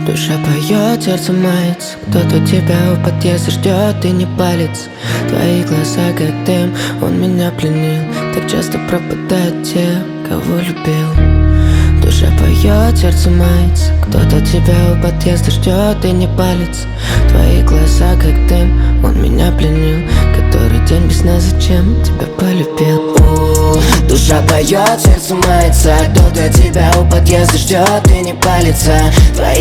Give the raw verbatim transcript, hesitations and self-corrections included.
Душа поет, сердце мается. Кто-то тебя у подъезда ждет и не палится. Твои глаза как дым, он меня пленил. Так часто пропадают те, кого любил. Душа поет, сердце мается. Кто-то тебя у подъезда ждет и не палится. Твои глаза как дым, он меня пленил. Который день без сна, зачем тебя полюбил? У-у-у. Душа поет, сердце мается. Кто-то тебя у подъезда ждет и не палится. Твои